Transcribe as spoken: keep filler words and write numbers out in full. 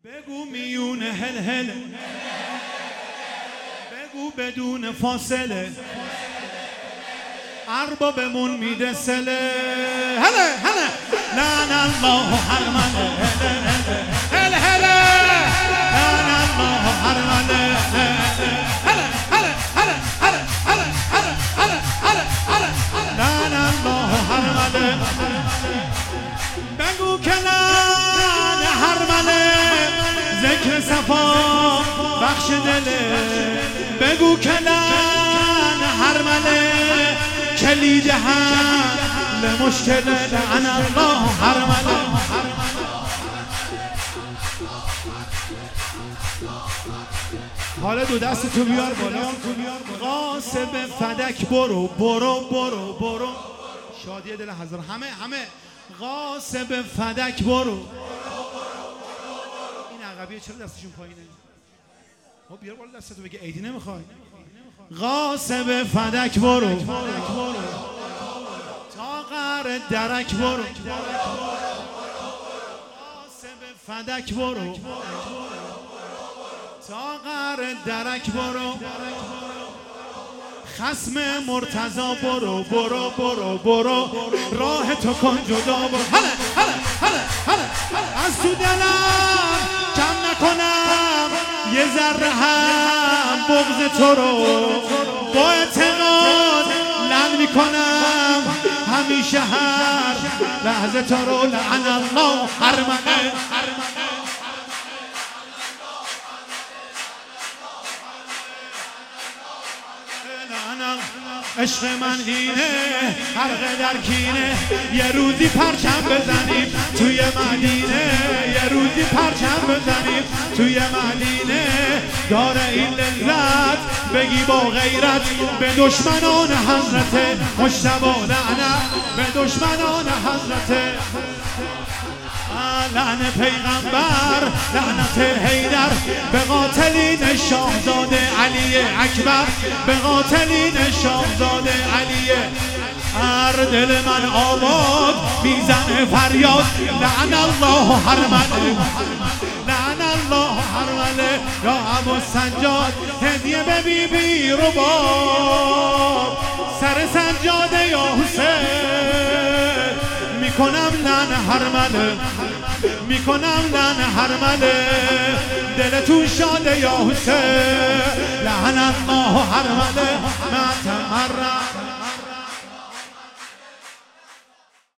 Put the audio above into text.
بگو میون هل هل، بگو بدون فاصله، اربابمون میده سله. هله هله لعن الله حرمله، هل هل لعن الله حرمله، هله هله هله هله هله هله هله هله لعن الله حرمله. بگو که لعن حرمله ذکر صفا بخش دله. بگو که لعن حرمله کلید حل مشکل. لعن الله حرمله. حالا دو دست تو بیار بالا. قاسب فدک برو برو برو برو. شادی دل حضر همه همه. قاسب فدک برو. این عقبیه چرا دستشون پایینه؟ خب بیار بالا دستتو بگه عیدی نمیخوای. قاسب فدک برو تا قعر درک برو. قاسب فدک برو تا قعر درک برو. خصم مرتضی برو برو برو برو. راه تو کن جدا برو. هله هله هله هله از تو دلم کم نکنم یه ذره هم بغض تو رو. با اعتقاد لعن میکنم همیشه هر لحظه تو رو. لعن الله حرمله. عشق من اینه حرق در کینه. یه روزی پرچم بزنیم توی مدینه. یه روزی پرچم بزنیم توی مدینه. داره این لذت بگی با غیرت به دشمنان حضرت مجتبی. لعنت به دشمنان حضرت. لعن پیغمبر لعنت حیدر به قاتلین شاهزاده علی اکبر. به قاتلین شاهزاده علی. هر دل من آباد میزنه فریاد. لعن الله حرمله. لعن الله حرمله. یا ابو سجاد هدیه به بی بی رباب. سر سجاده یا حسین میکنم لعن حرمله. میکنم لعن حرمله. دلتون شاده یا حسین. لعن الله حرمله. ما تمرد